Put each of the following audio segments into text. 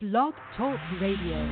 Blog Talk Radio.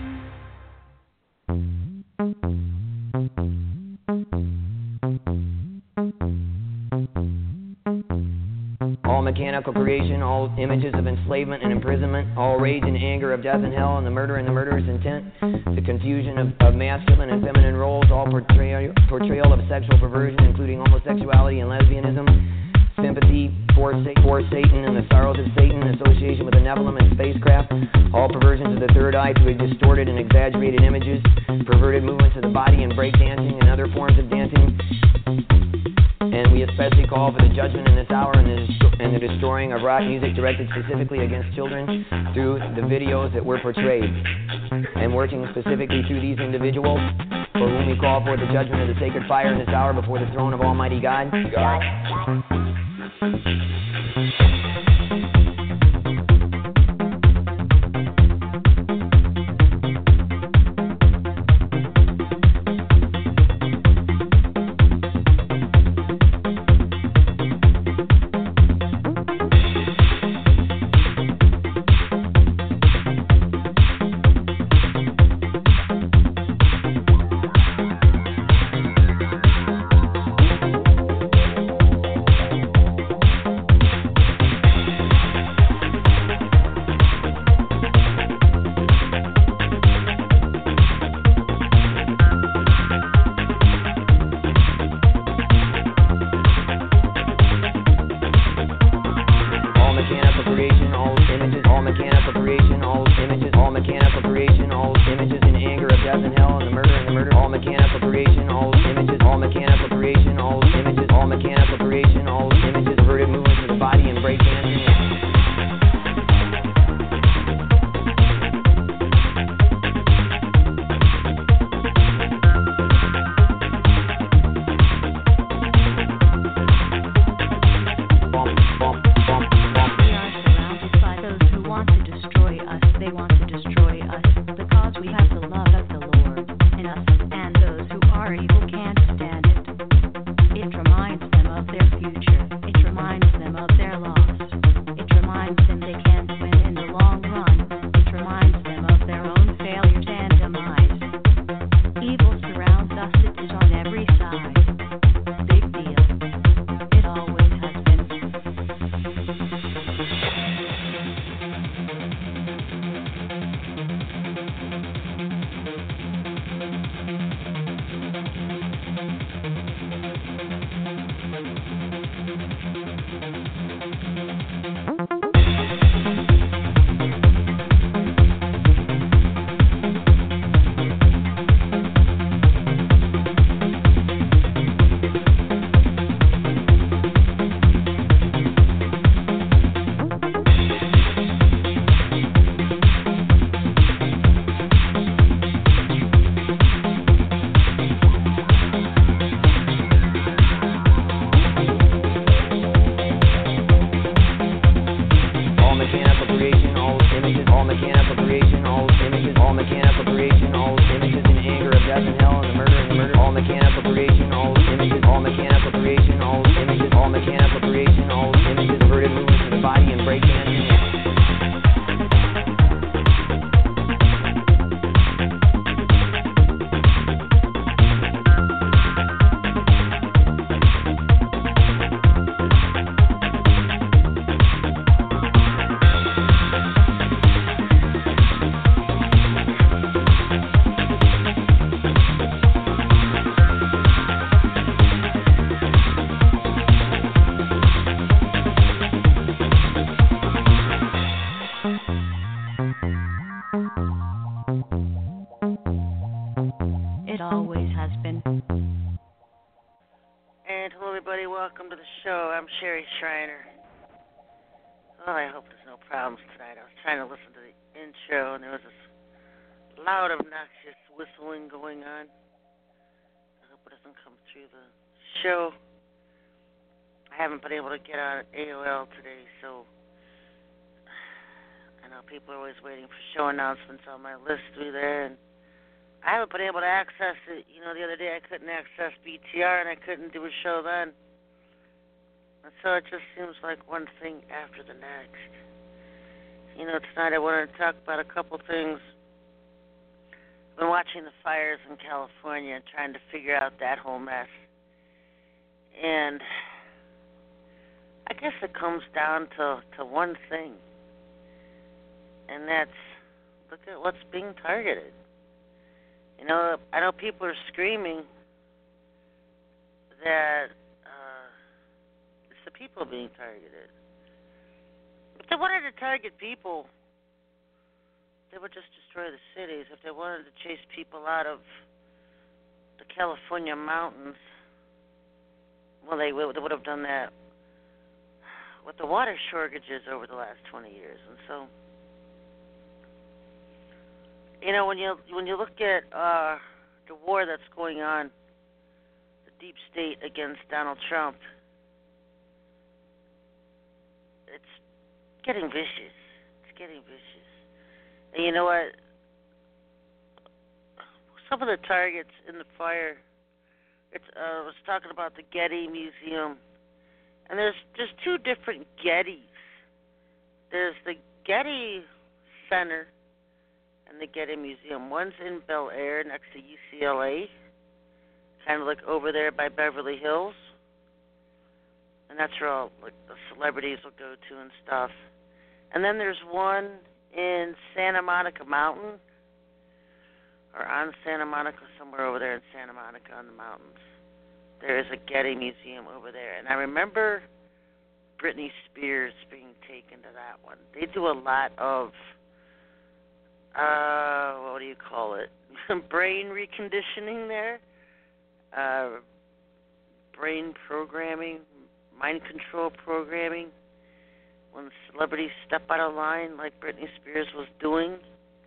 All mechanical creation, all images of enslavement and imprisonment, all rage and anger of death and hell, and the murder and the murderer's intent, the confusion of masculine and feminine roles, all portrayal of sexual perversion, including homosexuality and lesbianism, sympathy for Satan and the sorrows of Satan, association with the Nephilim and spacecraft, all perversions of the third eye through distorted and exaggerated images, perverted movements of the body and breakdancing and other forms of dancing. And we especially call for the judgment in this hour and the destroying of rock music directed specifically against children through the videos that were portrayed. And working specifically through these individuals, for whom we call for the judgment of the sacred fire in this hour before the throne of Almighty God. Announcements on my list through there, and I haven't been able to access it. You know, the other day I couldn't access BTR, and I couldn't do a show then. And so it just seems like one thing after the next. tonight I wanted to talk about a couple things. I've been watching the fires in California and trying to figure out that whole mess. And I guess it comes down to one thing, and that's look at what's being targeted. I know people are screaming that it's the people being targeted. If they wanted to target people, they would just destroy the cities. If they wanted to chase people out of the California mountains, well, they would have done that with the water shortages over the last 20 years. And so, when you look at the war that's going on, the deep state against Donald Trump, it's getting vicious. It's getting vicious. And you know what? Some of the targets in the fire, I was talking about the Getty Museum, and there's just two different Gettys. There's the Getty Center and the Getty Museum. One's in Bel Air next to UCLA, kind of like over there by Beverly Hills. And that's where all like the celebrities will go to and stuff. And then there's one in Santa Monica Mountain, or on Santa Monica, somewhere over there in Santa Monica on the mountains. There is a Getty Museum over there. And I remember Britney Spears being taken to that one. They do a lot of what do you call it? Brain reconditioning there. Brain programming, mind control programming. When celebrities step out of line like Britney Spears was doing.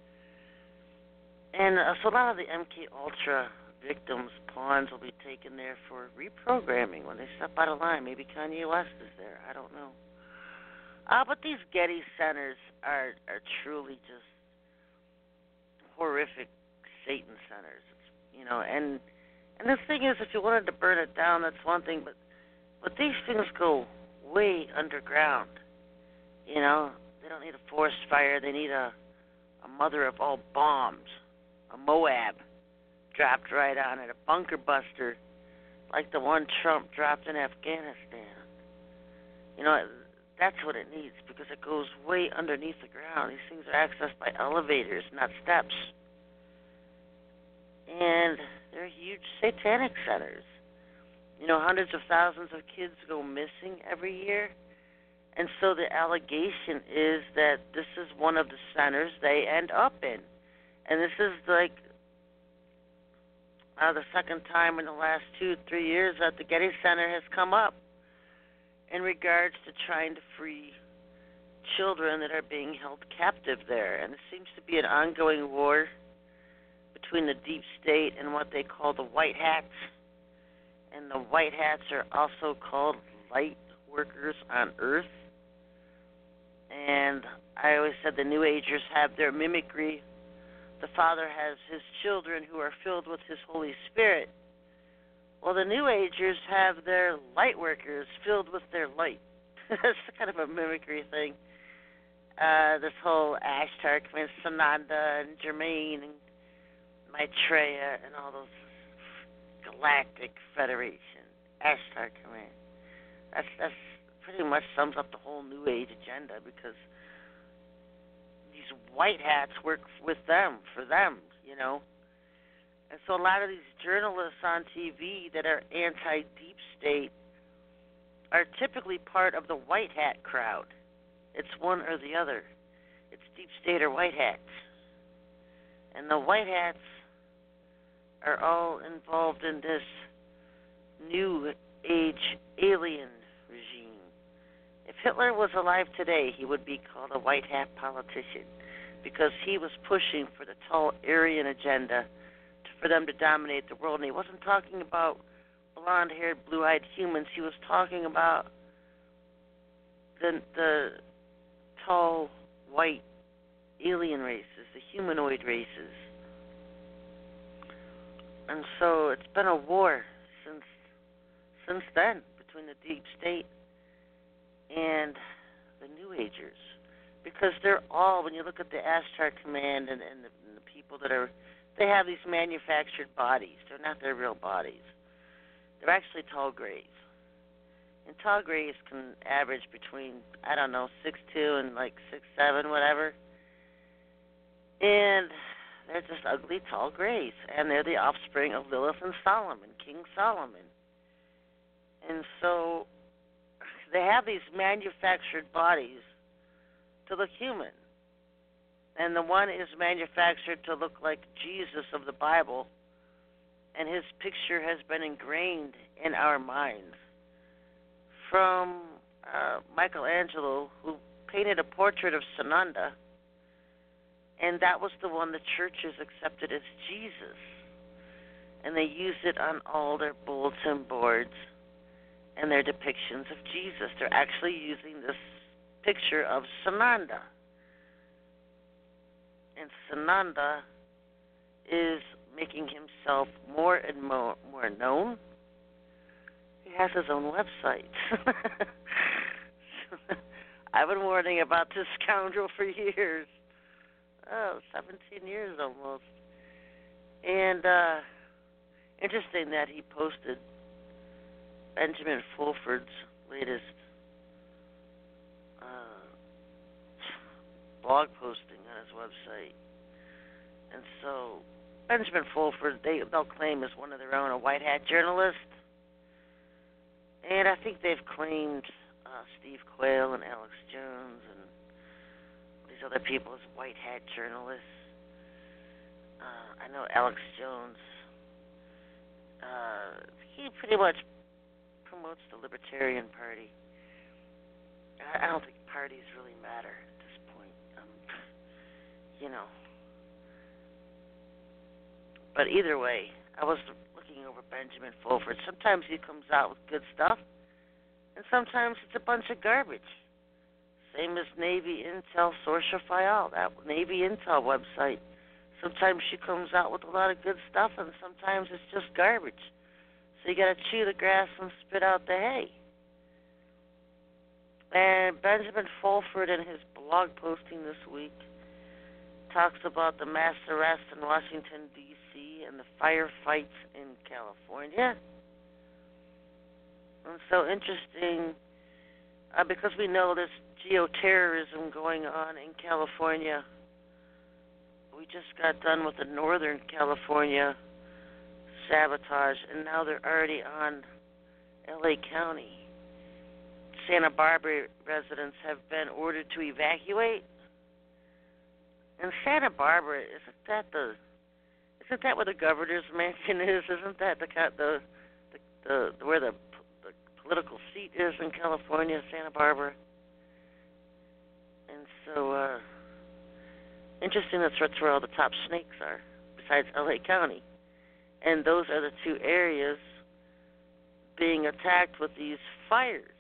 And so a lot of the MK Ultra victims' pawns will be taken there for reprogramming when they step out of line. Maybe Kanye West is there. I don't know. But these Getty centers are truly just horrific Satan centers, and the thing is, if you wanted to burn it down, that's one thing, but these things go way underground. They don't need a forest fire. They need a mother of all bombs, a Moab dropped right on it, a bunker buster like the one Trump dropped in Afghanistan. That's what it needs, because it goes way underneath the ground. These things are accessed by elevators, not steps. And they're huge satanic centers. Hundreds of thousands of kids go missing every year. And so the allegation is that this is one of the centers they end up in. And this is like the second time in the last 2-3 years that the Getty Center has come up in regards to trying to free children that are being held captive there. And it seems to be an ongoing war between the deep state and what they call the white hats. And the white hats are also called light workers on Earth. And I always said the New Agers have their mimicry. The Father has his children who are filled with his Holy Spirit. Well, the New Agers have their light workers filled with their light. That's kind of a mimicry thing. This whole Ashtar, Sananda, and Germain, and Maitreya, and all those Galactic Federation, Ashtar Command. That's pretty much sums up the whole New Age agenda, because these white hats work with them, for them, And so a lot of these journalists on TV that are anti-deep state are typically part of the white hat crowd. It's one or the other. It's deep state or white hats. And the white hats are all involved in this new age alien regime. If Hitler was alive today, he would be called a white hat politician, because he was pushing for the tall Aryan agenda for them to dominate the world. And he wasn't talking about blonde-haired, blue-eyed humans. He was talking about the tall, white alien races, the humanoid races. And so it's been a war since then between the deep state and the New Agers, because they're all, when you look at the Ashtar Command and the people that are, they have these manufactured bodies. They're not their real bodies. They're actually tall grays. And tall grays can average between, 6'2" and 6'7", whatever. And they're just ugly tall grays. And they're the offspring of Lilith and Solomon, King Solomon. And so they have these manufactured bodies to look human. And the one is manufactured to look like Jesus of the Bible, and his picture has been ingrained in our minds. From Michelangelo, who painted a portrait of Sananda, and that was the one the churches accepted as Jesus. And they used it on all their bulletin boards and their depictions of Jesus. They're actually using this picture of Sananda. And Sananda is making himself more and more known. He has his own website. I've been warning about this scoundrel for years. 17 years almost. And interesting that he posted Benjamin Fulford's latest blog posting on his website. And so Benjamin Fulford, they'll claim as one of their own, a white hat journalist. And I think they've claimed Steve Quayle and Alex Jones and these other people as white hat journalists. I know Alex Jones, he pretty much promotes the Libertarian Party. I don't think parties really matter at this point. But either way, I was looking over Benjamin Fulford. Sometimes he comes out with good stuff, and sometimes it's a bunch of garbage. Same as Navy Intel Sorsha Fayal, that Navy Intel website. Sometimes she comes out with a lot of good stuff, and sometimes it's just garbage. So you got to chew the grass and spit out the hay. And Benjamin Fulford, in his blog posting this week, talks about the mass arrest in Washington, D.C. and the firefights in California. And so interesting, because we know there's geoterrorism going on in California. We just got done with the Northern California sabotage, and now they're already on L.A. County. Santa Barbara residents have been ordered to evacuate. And Santa Barbara, isn't that where the governor's mansion is? Isn't that the where the political seat is in California, Santa Barbara? And so, interesting, that's where all the top snakes are, besides L.A. County. And those are the two areas being attacked with these fires.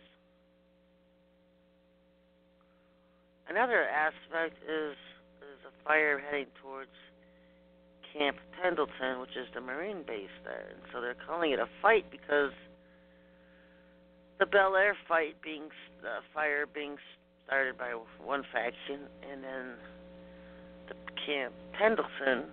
Another aspect is a fire heading towards Camp Pendleton, which is the Marine base there. And so they're calling it a fight because the Bel Air fire being started by one faction, and then the Camp Pendleton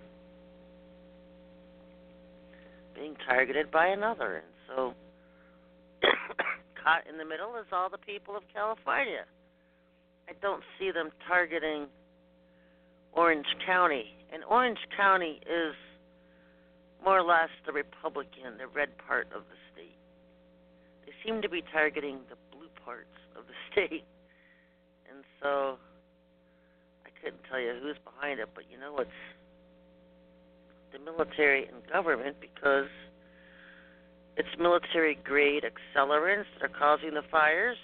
being targeted by another. And so caught in the middle is all the people of California. I don't see them targeting Orange County. And Orange County is more or less the Republican, the red part of the state. They seem to be targeting the blue parts of the state. And so I couldn't tell you who's behind it, but you know it's the military and government, because it's military-grade accelerants that are causing the fires.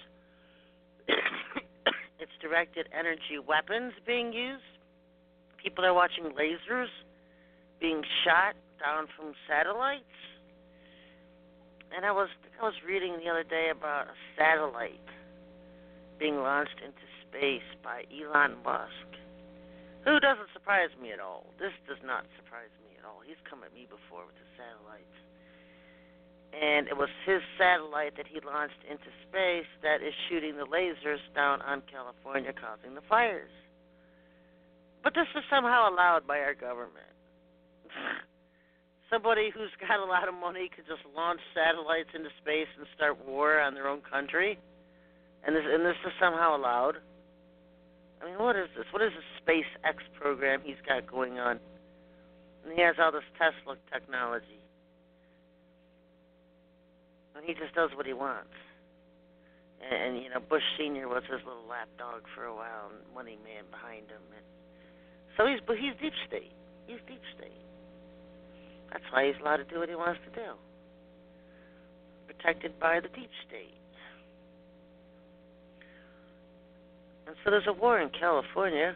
It's directed energy weapons being used. People are watching lasers being shot down from satellites. And I was reading the other day about a satellite being launched into space by Elon Musk, who doesn't surprise me at all. This does not surprise me at all. He's come at me before with the satellites. And it was his satellite that he launched into space that is shooting the lasers down on California, causing the fires. But this is somehow allowed by our government. Somebody who's got a lot of money could just launch satellites into space and start war on their own country, and this is somehow allowed. I mean, what is this? What is this SpaceX program he's got going on? And he has all this Tesla technology, and he just does what he wants. And you know, Bush Sr. was his little lapdog for a while, and money man behind him. And so he's deep state. He's deep state. That's why he's allowed to do what he wants to do. Protected by the deep state. And so there's a war in California.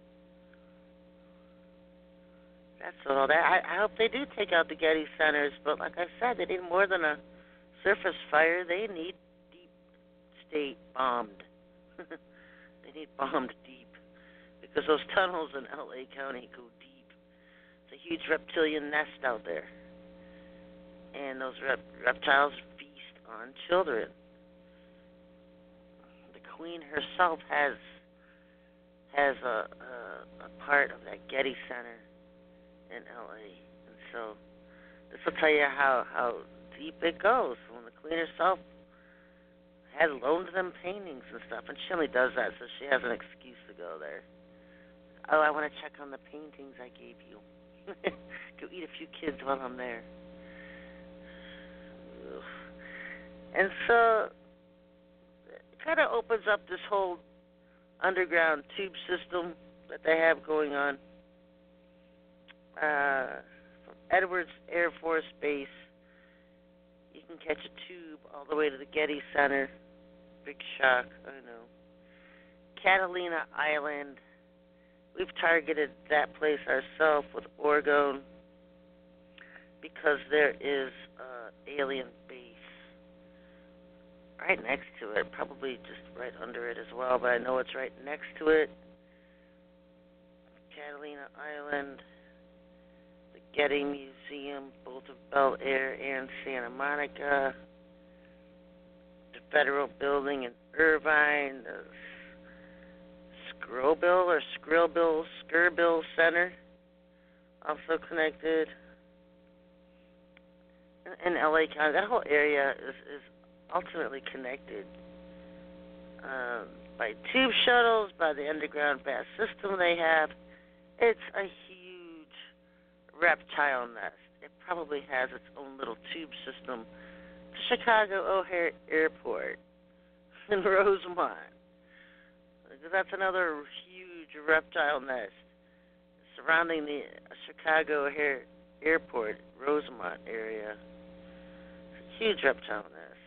That's all that. I hope they do take out the Getty centers, but like I said, they need more than a surface fire. They need deep state bombed. They need bombed deep. Because those tunnels in L.A. County go deep. It's a huge reptilian nest out there. And those reptiles feast on children. The Queen herself has a part of that Getty Center in L.A. And so this will tell you how deep it goes. When the Queen herself had loaned them paintings and stuff, and she only does that so she has an excuse to go there. Oh, I want to check on the paintings I gave you. Go eat a few kids while I'm there. Ugh. And so it kind of opens up this whole underground tube system that they have going on. From Edwards Air Force Base, you can catch a tube all the way to the Getty Center. Big shock, I know. Catalina Island. We've targeted that place ourselves with Oregon because there is an alien base right next to it, probably just right under it as well, but I know it's right next to it. Catalina Island, the Getty Museum, both of Bel Air and Santa Monica, the Federal Building in Irvine, the Skirbill Center, also connected. In LA County, that whole area is ultimately connected by tube shuttles, by the underground bus system they have. It's a huge reptile nest. It probably has its own little tube system to Chicago O'Hare Airport in Rosemont. That's another huge reptile nest surrounding the Chicago O'Hare Airport, Rosemont area. It's a huge reptile nest.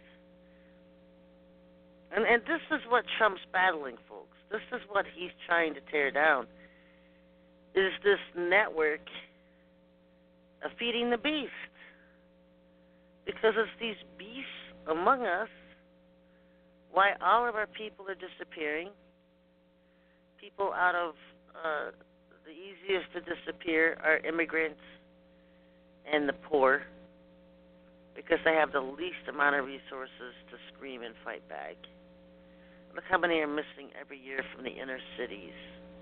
And this is what Trump's battling, folks. This is what he's trying to tear down, is this network of feeding the beast. Because it's these beasts among us, why all of our people are disappearing. People out of the easiest to disappear are immigrants and the poor, because they have the least amount of resources to scream and fight back. Look how many are missing every year from the inner cities.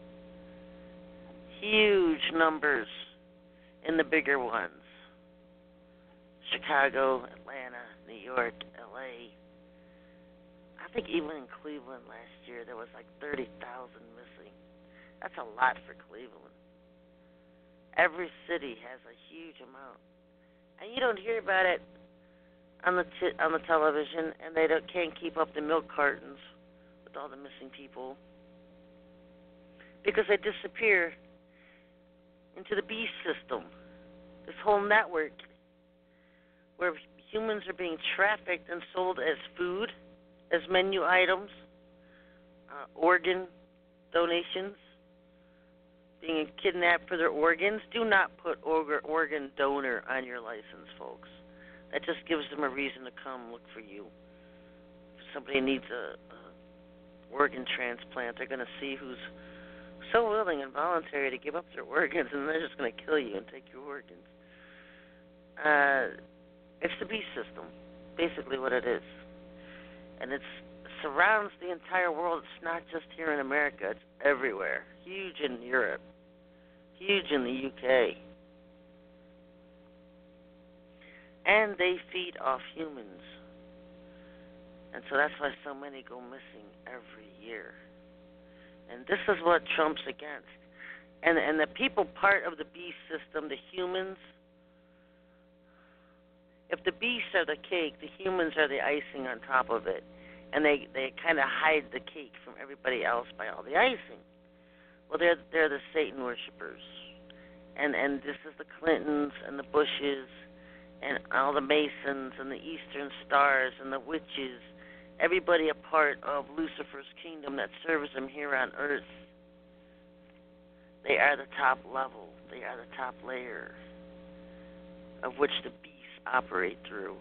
Huge numbers in the bigger ones. Chicago, Atlanta, New York, L.A. I think even in Cleveland last year there was like 30,000 missing. That's a lot for Cleveland. Every city has a huge amount, and you don't hear about it on the television, and they can't keep up the milk cartons with all the missing people because they disappear into the beast system. This whole network where humans are being trafficked and sold as food, as menu items, organ donations, being kidnapped for their organs. Do not put organ donor on your license, folks. That just gives them a reason to come look for you. If somebody needs a organ transplant, they're going to see who's so willing and voluntary to give up their organs, and they're just going to kill you and take your organs. It's the beast system, basically what it is. And it surrounds the entire world. It's not just here in America. It's everywhere. Huge in Europe. Huge in the UK. And they feed off humans. And so that's why so many go missing every year. And this is what Trump's against. And the people part of the beast system, the humans, if the beasts are the cake, the humans are the icing on top of it. And they kind of hide the cake from everybody else by all the icing. Well, they're the Satan worshippers. And this is the Clintons and the Bushes and all the Masons and the Eastern Stars and the witches, everybody a part of Lucifer's kingdom that serves him here on earth. They are the top level. They are the top layer of which the beasts operate through.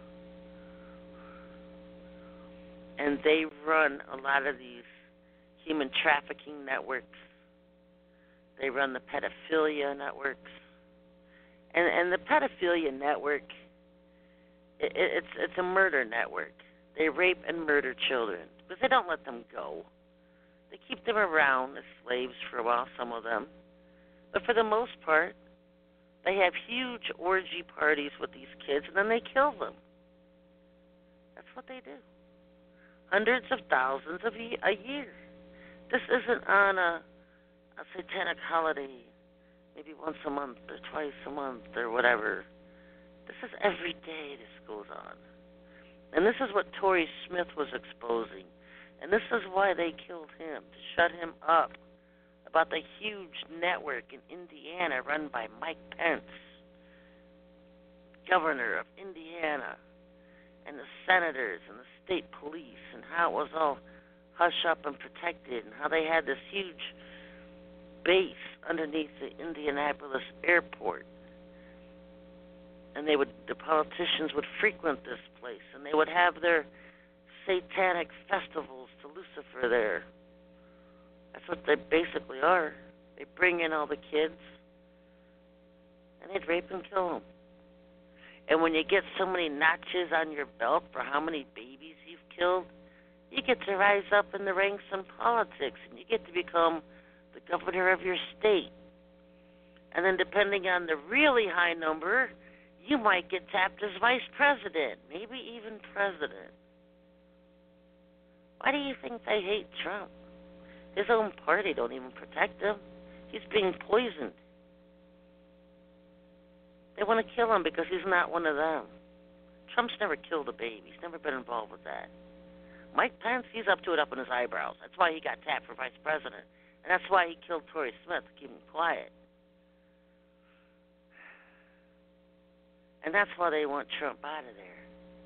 And they run a lot of these human trafficking networks. They run the pedophilia networks. And the pedophilia network, it's a murder network. They rape and murder children because they don't let them go. They keep them around as slaves for a while, some of them. But for the most part, they have huge orgy parties with these kids, and then they kill them. That's what they do. Hundreds of thousands a year. This isn't on a satanic holiday, maybe once a month or twice a month or whatever. This is every day this goes on. And this is what Tory Smith was exposing. And this is why they killed him, to shut him up about the huge network in Indiana run by Mike Pence, governor of Indiana, and the senators and the state police, and how it was all hush up and protected, and how they had this huge base underneath the Indianapolis airport. And the politicians would frequent this place, and they would have their satanic festivals to Lucifer there. That's what they basically are. They bring in all the kids, and they'd rape and kill them. And when you get so many notches on your belt for how many babies you've killed, you get to rise up in the ranks in politics, and you get to become the governor of your state. And then depending on the really high number, you might get tapped as vice president, maybe even president. Why do you think they hate Trump? His own party don't even protect him. He's being poisoned. They want to kill him because he's not one of them. Trump's never killed a baby. He's never been involved with that. Mike Pence, he's up to it up in his eyebrows. That's why he got tapped for vice president. And that's why he killed Tory Smith, to keep him quiet. And that's why they want Trump out of there.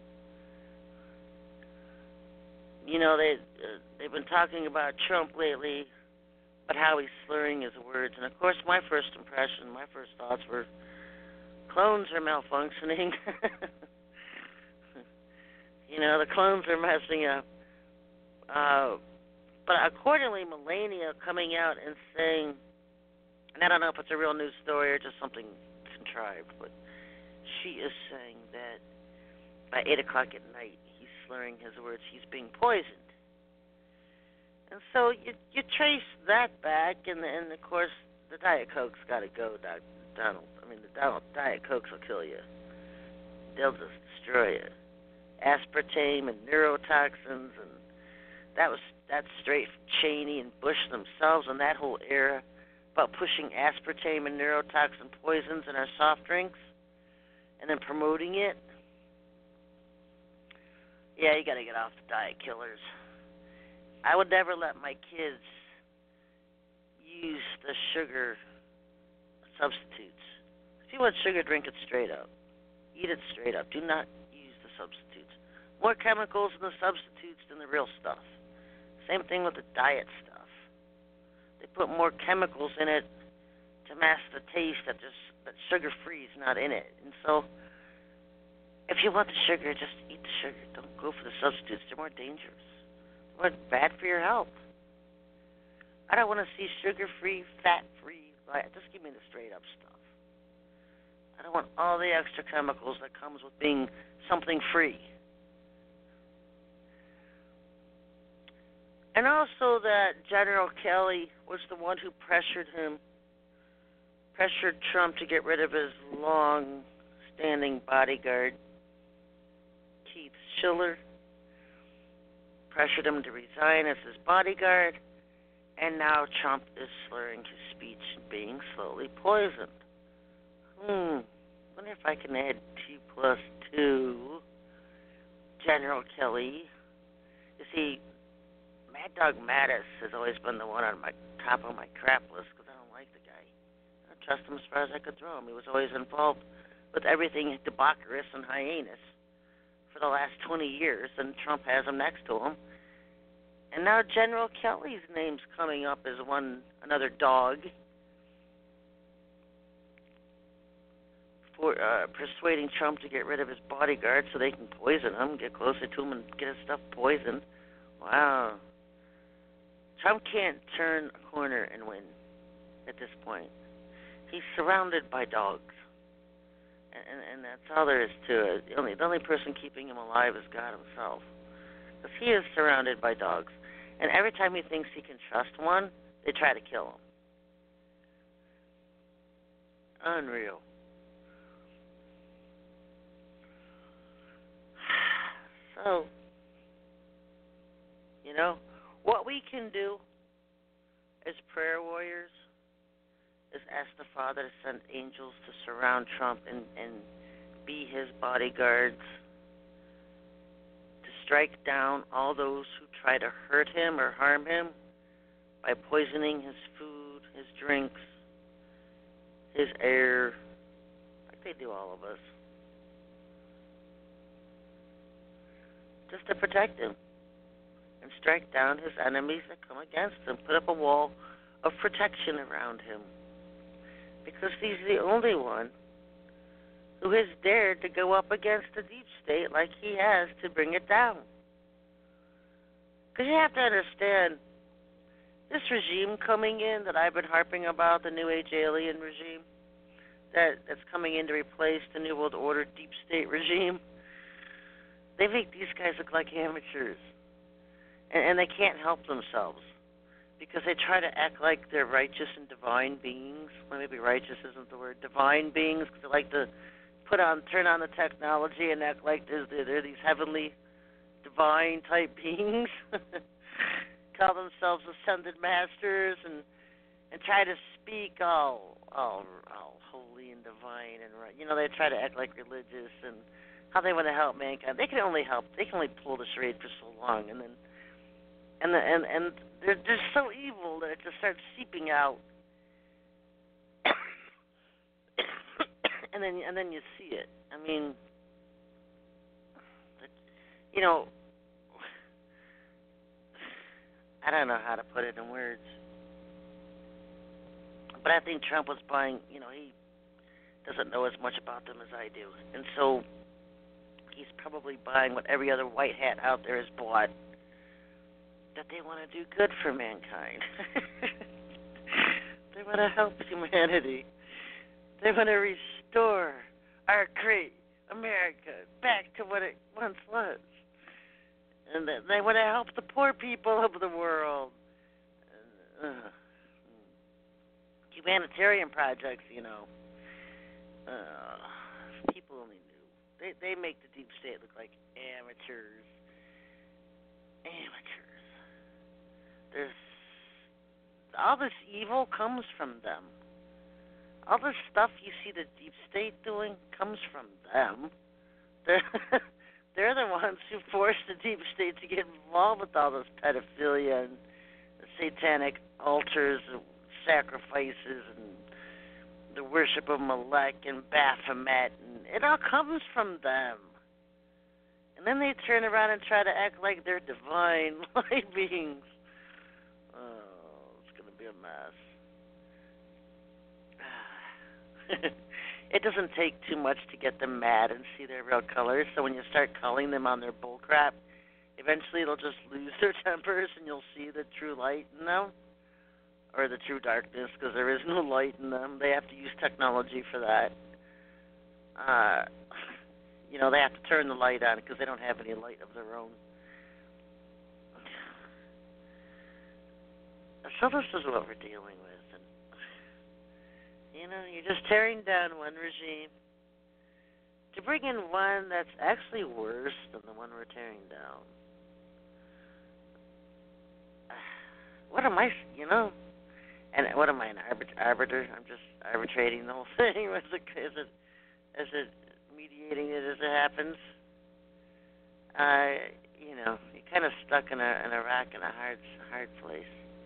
You know, they've been talking about Trump lately, but how he's slurring his words. And, of course, my first impression, my first thoughts were, clones are malfunctioning. You know, the clones are messing up. But accordingly, Melania coming out and saying, and I don't know if it's a real news story or just something contrived, but she is saying that by 8 o'clock at night, he's slurring his words, he's being poisoned. And so you trace that back, and of course, the Diet Coke's got to go, Donald. I mean, the Diet Cokes will kill you. They'll just destroy you. Aspartame and neurotoxins, and that's straight from Cheney and Bush themselves and that whole era about pushing aspartame and neurotoxin poisons in our soft drinks and then promoting it. Yeah, you got to get off the diet killers. I would never let my kids use the sugar substitutes. If you want sugar, drink it straight up. Eat it straight up. Do not use the substitutes. More chemicals in the substitutes than the real stuff. Same thing with the diet stuff. They put more chemicals in it to mask the taste that sugar-free is not in it. And so if you want the sugar, just eat the sugar. Don't go for the substitutes. They're more dangerous. They're more bad for your health. I don't want to see sugar-free, fat-free. Just give me the straight-up stuff. I don't want all the extra chemicals that comes with being something free. And also that General Kelly was the one who pressured Trump to get rid of his long-standing bodyguard, Keith Schiller. Pressured him to resign as his bodyguard, and now Trump is slurring his speech and being slowly poisoned. Wonder if I can add 2+2. General Kelly. You see, Mad Dog Mattis has always been the one on my top of my crap list because I don't like the guy. I don't trust him as far as I could throw him. He was always involved with everything debaucherous and hyenas for the last 20 years, and Trump has him next to him. And now General Kelly's name's coming up as another dog for persuading Trump to get rid of his bodyguard so they can poison him, get closer to him, and get his stuff poisoned. Wow. Trump can't turn a corner and win at this point. He's surrounded by dogs. And that's all there is to it. The only person keeping him alive is God himself. Because he is surrounded by dogs. And every time he thinks he can trust one, they try to kill him. Unreal. So, what we can do as prayer warriors is ask the Father to send angels to surround Trump and be his bodyguards, to strike down all those who try to hurt him or harm him by poisoning his food, his drinks, his air, like they do all of us, just to protect him and strike down his enemies that come against him, put up a wall of protection around him. Because he's the only one who has dared to go up against the deep state like he has to bring it down. Because you have to understand, this regime coming in that I've been harping about, the New Age alien regime, that's coming in to replace the New World Order deep state regime, they make these guys look like amateurs. And they can't help themselves. Because they try to act like they're righteous and divine beings. Well, maybe righteous isn't the word. Divine beings, because they like to turn on the technology and act like they're these heavenly, divine type beings. Call themselves ascended masters and try to speak all holy and divine and right. They try to act like religious and how they want to help mankind. They can only pull the charade for so long, and then they're just so evil that it just starts seeping out, and then you see it. I mean, I don't know how to put it in words, but I think Trump was buying. He doesn't know as much about them as I do, and so he's probably buying what every other white hat out there has bought. That they want to do good for mankind. They want to help humanity. They want to restore our great America back to what it once was. And they want to help the poor people of the world. Humanitarian projects, people only knew. They make the deep state look like amateurs. All this evil comes from them. All this stuff you see the deep state doing comes from them. They're the ones who forced the deep state to get involved with all this pedophilia and the satanic altars, and sacrifices, and the worship of Molech and Baphomet. And it all comes from them. And then they turn around and try to act like they're divine light beings. It's going to be a mess. It doesn't take too much to get them mad and see their real colors. So when you start calling them on their bullcrap, eventually they'll just lose their tempers and you'll see the true light in them. Or the true darkness, because there is no light in them. They have to use technology for that. they have to turn the light on because they don't have any light of their own. So this is what we're dealing with. And, you're just tearing down one regime to bring in one that's actually worse than the one we're tearing down. What am I, And what am I, an arbiter? I'm just arbitrating the whole thing. As it mediating it as it happens. You're kind of stuck in a rock in a hard place.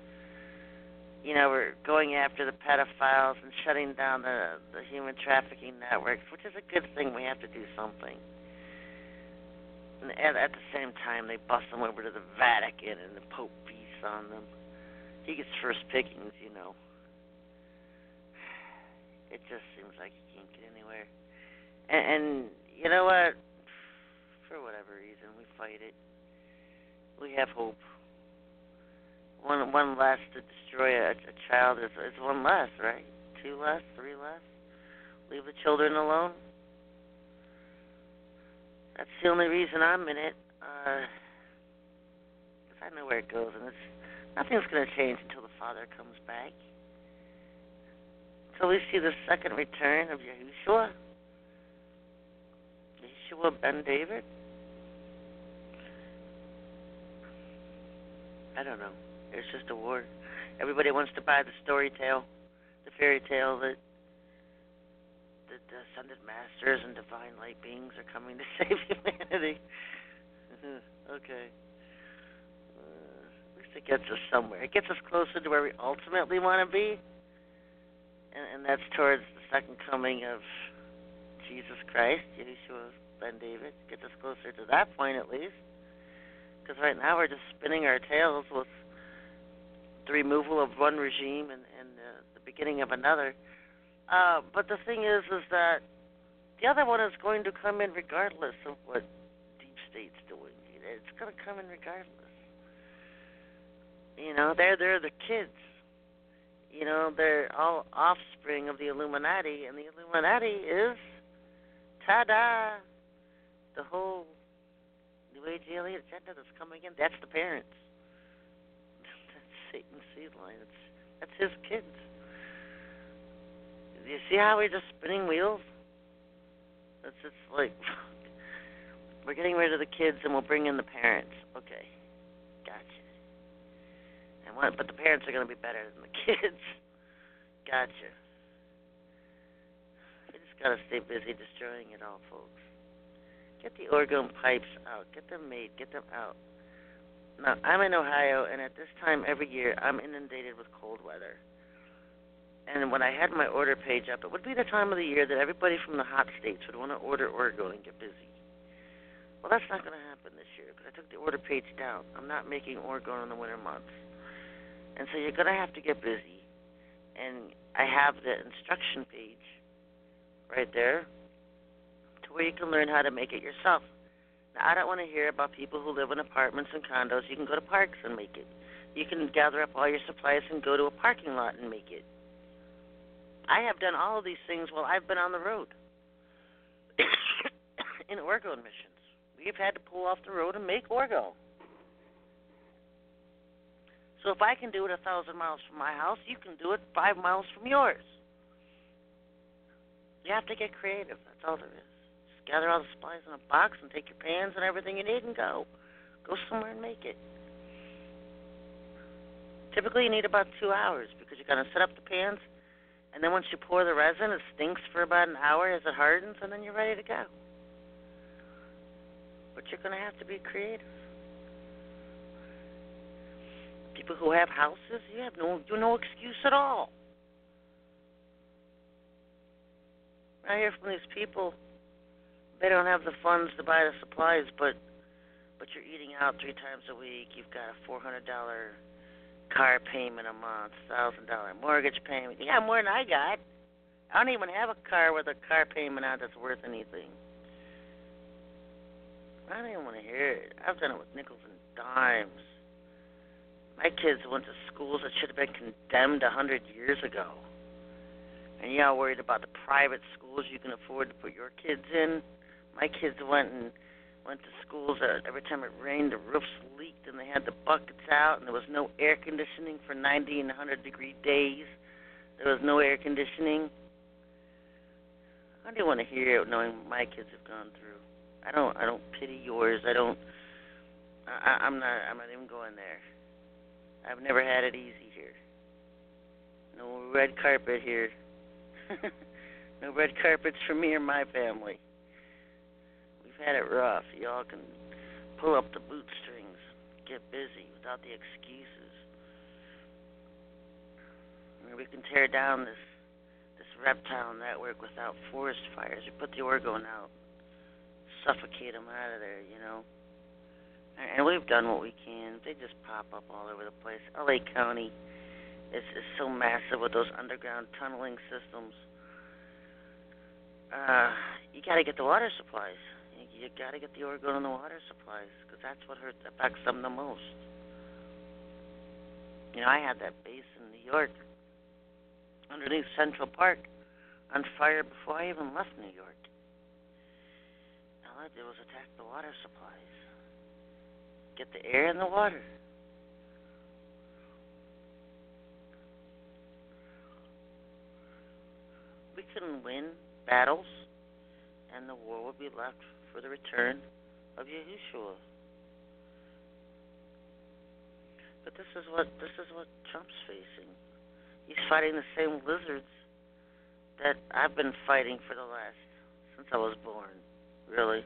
We're going after the pedophiles and shutting down the human trafficking networks, which is a good thing. We have to do something. And at the same time, they bust them over to the Vatican, and the Pope feasts on them. He gets first pickings, It just seems like you can't get anywhere. And you know what? For whatever reason, we fight it. We have hope. One less to destroy a child is one less, right? 2 less, 3 less. Leave the children alone. That's the only reason I'm in it. Because I know where it goes, and nothing's going to change until the Father comes back. Until we see the second return of Yahushua. Yeshua ben David. I don't know. It's just a war. Everybody wants to buy the story tale, the fairy tale that the ascended masters and divine light beings are coming to save humanity. Okay. At least it gets us somewhere. It gets us closer to where we ultimately want to be, and that's towards the second coming of Jesus Christ, Yeshua ben David. It gets us closer to that point at least. Because right now we're just spinning our tails with the removal of one regime and the beginning of another. But the thing is that the other one is going to come in regardless of what Deep State's doing. It's going to come in regardless. They're the kids. They're all offspring of the Illuminati, and the Illuminati is, ta-da, the whole New Age alien agenda that's coming in. That's the parents. Satan's seed line. That's his kids. Do you see how we're just spinning wheels? It's like we're getting rid of the kids and we'll bring in the parents. Okay, gotcha. But the parents are going to be better than the kids. Gotcha. We just got to stay busy destroying it all, folks. Get the orgone pipes out. Get them made. Get them out. Now, I'm in Ohio, and at this time every year, I'm inundated with cold weather. And when I had my order page up, it would be the time of the year that everybody from the hot states would want to order orgone and get busy. Well, that's not going to happen this year because I took the order page down. I'm not making orgone in the winter months. And so you're going to have to get busy. And I have the instruction page right there to where you can learn how to make it yourself. Now, I don't want to hear about people who live in apartments and condos. You can go to parks and make it. You can gather up all your supplies and go to a parking lot and make it. I have done all of these things while I've been on the road in orgone missions. We've had to pull off the road and make orgone. So if I can do it 1,000 miles from my house, you can do it 5 miles from yours. You have to get creative. That's all there is. Just gather all the supplies in a box and take your pans and everything you need and go. Go somewhere and make it. Typically you need about 2 hours because you're going to set up the pans, and then once you pour the resin, it stinks for about an hour as it hardens, and then you're ready to go. But you're going to have to be creative. People who have houses, you have no excuse at all. I hear from these people, they don't have the funds to buy the supplies, but you're eating out 3 times a week. You've got a $400 car payment a month, $1,000 mortgage payment. You got more than I got. I don't even have a car with a car payment on that's worth anything. I don't even want to hear it. I've done it with nickels and dimes. My kids went to schools that should have been condemned 100 years ago. And and you're all worried about the private schools you can afford to put your kids in. My kids went to schools that every time it rained, the roofs leaked and they had the buckets out, and there was no air conditioning for 90 and 100-degree days. There was no air conditioning. I don't want to hear it knowing what my kids have gone through. I don't pity yours. I'm not even going there. I've never had it easy here. No red carpet here. No red carpets for me or my family. We've had it rough. Y'all can pull up the bootstrings, get busy without the excuses. We can tear down this reptile network without forest fires. We put the orgone out, suffocate them out of there, And we've done what we can. They just pop up all over the place. LA County is so massive with those underground tunneling systems. You got to get the water supplies. You got to get the orgone and the water supplies, because that's what affects them the most. I had that base in New York, underneath Central Park, on fire before I even left New York. All I did was attack the water supplies. Get the air and the water. We couldn't win battles, and the war would be left for the return of Yahushua. But this is what Trump's facing. He's fighting the same lizards that I've been fighting since I was born, really.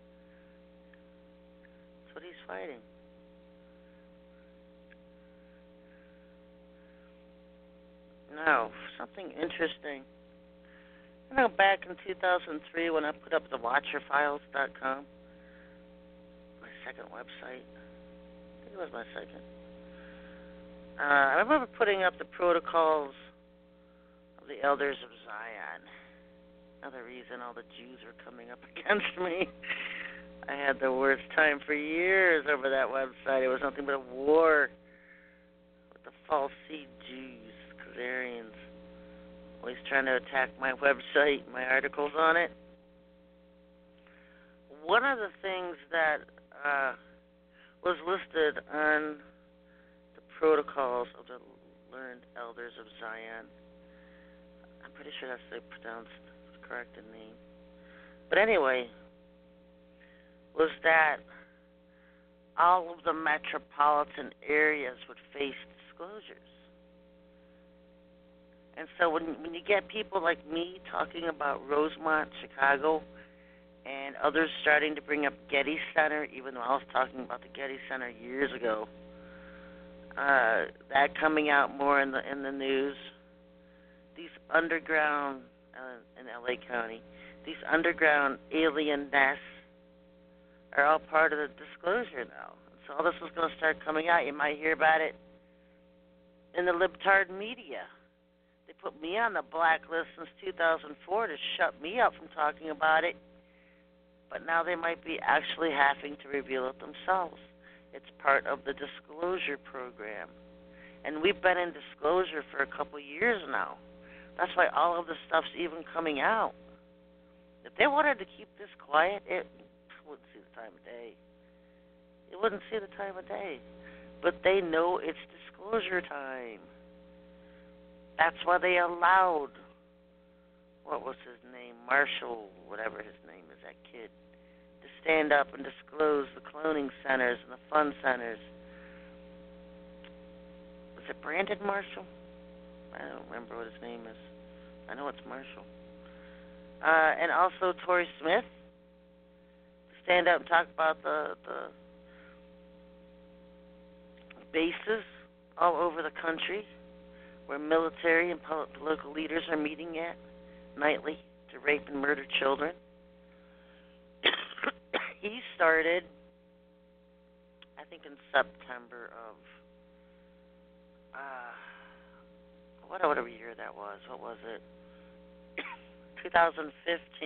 That's what he's fighting. Now, something interesting. Back in 2003 when I put up the WatcherFiles.com, my second website, I think it was my second. I remember putting up the protocols of the Elders of Zion. Another reason all the Jews were coming up against me. I had the worst time for years over that website. It was nothing but a war with the false seed Jews, Khazarians, always trying to attack my website, my articles on it. One of the things that was listed on the protocols of the Learned Elders of Zion, I'm pretty sure that's the pronounced corrected name, but anyway, was that all of the metropolitan areas would face disclosures. And so when you get people like me talking about Rosemont, Chicago, and others starting to bring up Getty Center, even though I was talking about the Getty Center years ago, that coming out more in the news, these underground, in LA County, these underground alien nests are all part of the disclosure now. So all this is going to start coming out. You might hear about it in the libtard media. They put me on the blacklist since 2004 to shut me up from talking about it. But now they might be actually having to reveal it themselves. It's part of the disclosure program. And we've been in disclosure for a couple years now. That's why all of this stuff's even coming out. If they wanted to keep this quiet, it wouldn't see the time of day. It wouldn't see the time of day. But they know it's disclosure time. That's why they allowed, what was his name, Marshall, whatever his name is, that kid, to stand up and disclose the cloning centers and the fun centers. Was it Brandon Marshall? I don't remember what his name is. I know it's Marshall. And also Tory Smith, to stand up and talk about the bases all over the country where military and political leaders are meeting at nightly to rape and murder children. He started, I think, in September of, whatever year that was. What was it? 2015.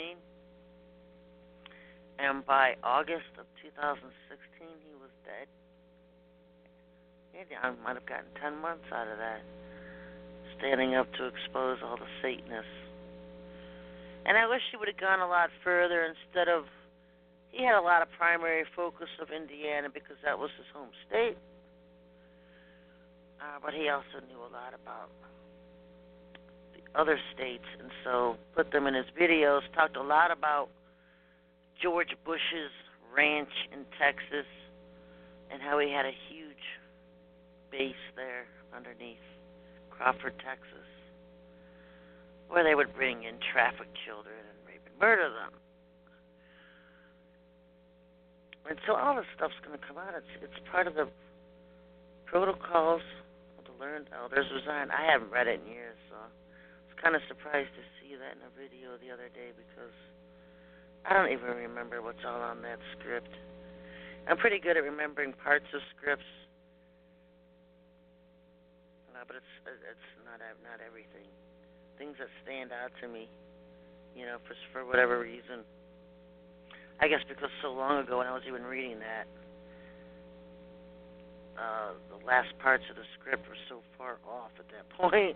And by August of 2016, he was dead. I might have gotten 10 months out of that. standing up to expose all the Satanists. And I wish he would have gone a lot further instead of, he had a lot of primary focus of Indiana because that was his home state. But he also knew a lot about the other states, and so put them in his videos, talked a lot about George Bush's ranch in Texas and how he had a huge base there underneath Crawford, Texas, where they would bring in trafficked children and rape and murder them. And so all this stuff's going to come out. It's part of the protocols of the learned elders resign. I haven't read it in years, so I was kind of surprised to see that in a video the other day because I don't even remember what's all on that script. I'm pretty good at remembering parts of scripts, but it's not everything. Things that stand out to me, for whatever reason. I guess because so long ago when I was even reading that, the last parts of the script were so far off at that point.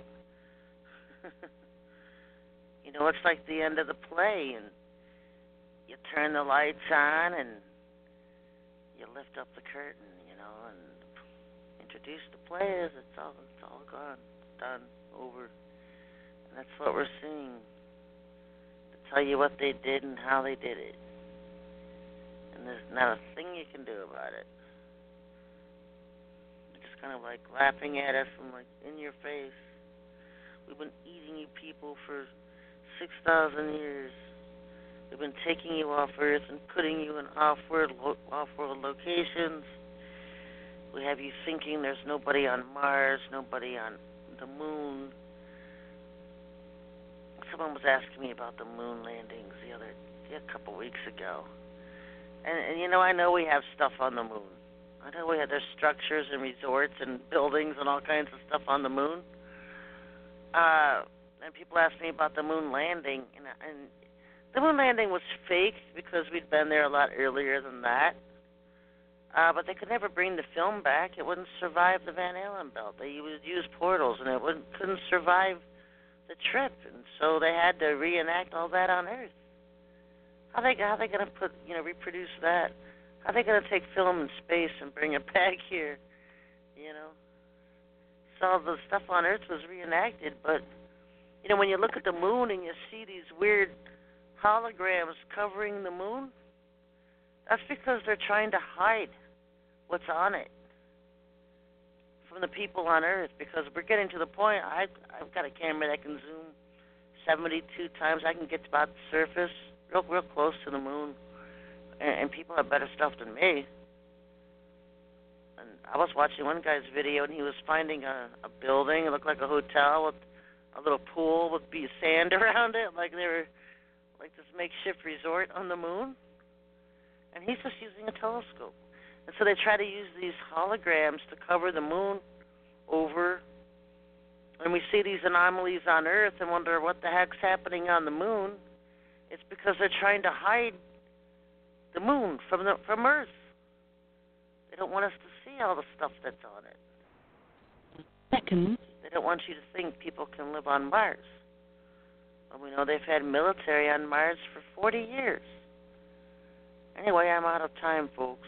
It's like the end of the play, and you turn the lights on, and you lift up the curtain, and introduce the players. It's all gone, done, over. And that's what we're seeing. To tell you what they did and how they did it. And there's not a thing you can do about it. They're just kind of like laughing at us and like in your face. We've been eating you people for 6,000 years. We've been taking you off Earth and putting you in off-world locations. We have you thinking there's nobody on Mars, nobody on the moon. Someone was asking me about the moon landings a couple weeks ago. And I know we have stuff on the moon. I know there's structures and resorts and buildings and all kinds of stuff on the moon. And people ask me about the moon landing, and the moon landing was fake because we'd been there a lot earlier than that. But they could never bring the film back. It wouldn't survive the Van Allen belt. They would use portals, and it couldn't survive the trip. And so they had to reenact all that on Earth. How they going to reproduce that? How they going to take film in space and bring it back here? So the stuff on Earth was reenacted, but when you look at the moon and you see these weird holograms covering the moon, that's because they're trying to hide what's on it from the people on Earth, because we're getting to the point, I've got a camera that can zoom 72 times. I can get to about the surface, real close to the moon, and people have better stuff than me. And I was watching one guy's video, and he was finding a building. It looked like a hotel with a little pool with sand around it, like they were like this makeshift resort on the moon. And he's just using a telescope. And so they try to use these holograms to cover the moon over. And we see these anomalies on Earth and wonder what the heck's happening on the moon. It's because they're trying to hide the moon from Earth. They don't want us to see all the stuff that's on it. Seconds. They don't want you to think people can live on Mars. Well, we know they've had military on Mars for 40 years. Anyway, I'm out of time, folks.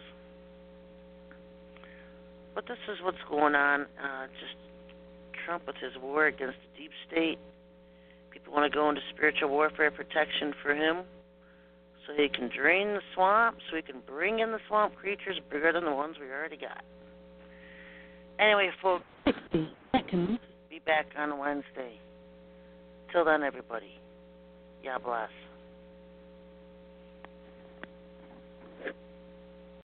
But this is what's going on. Just Trump with his war against the deep state. People want to go into spiritual warfare protection for him so he can drain the swamp, so he can bring in the swamp creatures bigger than the ones we already got. Anyway, folks, 60 seconds. Be back on Wednesday. Till then, everybody, God bless.